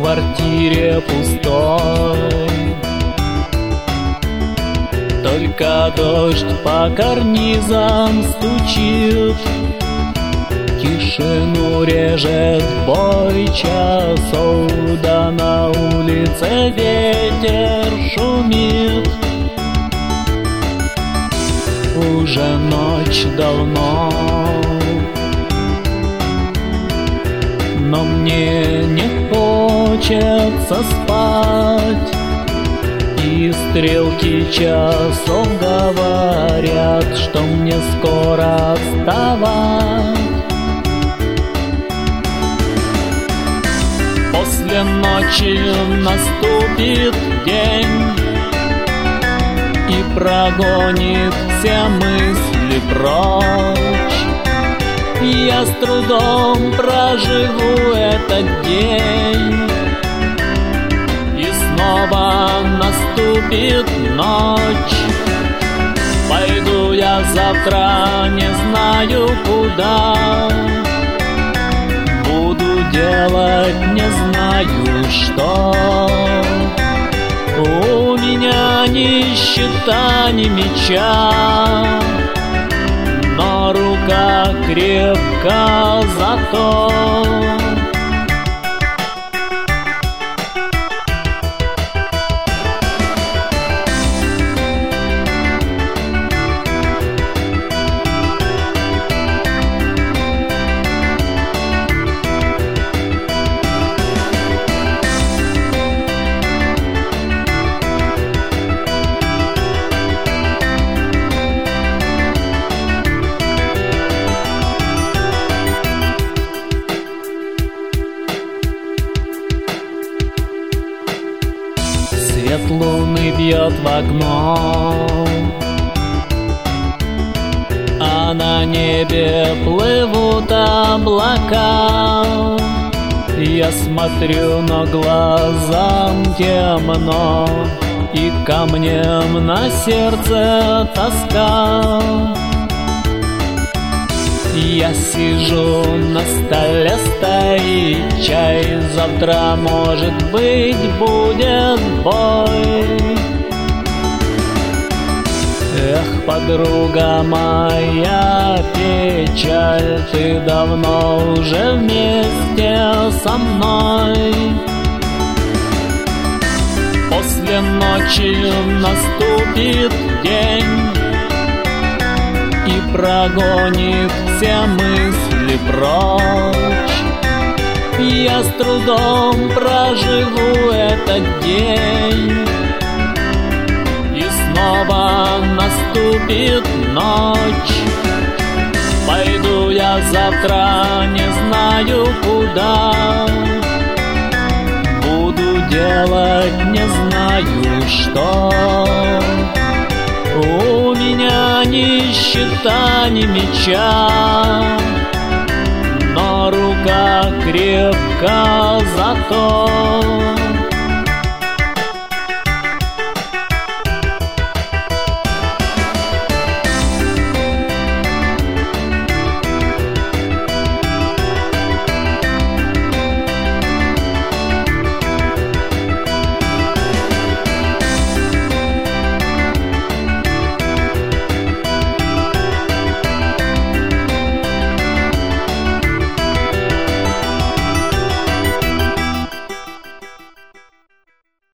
квартире пустой. Только дождь по карнизам стучит, тишину режет бой часов, да на улице ветер шумит. Уже ночь давно, но мне не хочется спать, и стрелки часов говорят, что мне скоро вставать. После ночи наступит день и прогонит все мысли прочь. Я с трудом проживу этот день, и снова наступит ночь. Пойду я завтра не знаю куда, буду делать не знаю что. У меня ни щита, ни меча, но рука крепка зато. Свет луны бьет в окно, а на небе плывут облака. Я смотрю, но глазам темно, и камнем на сердце тоска. Я сижу, на столе стоит чай, завтра, может быть, будет бой. Эх, подруга моя, печаль, ты давно уже вместе со мной. После ночи наступит день и прогонит все мысли прочь. Я с трудом проживу этот день, и снова наступит ночь. Пойду я завтра не знаю куда, буду делать не знаю что. У меня ни щита, ни меча, но рука крепка зато.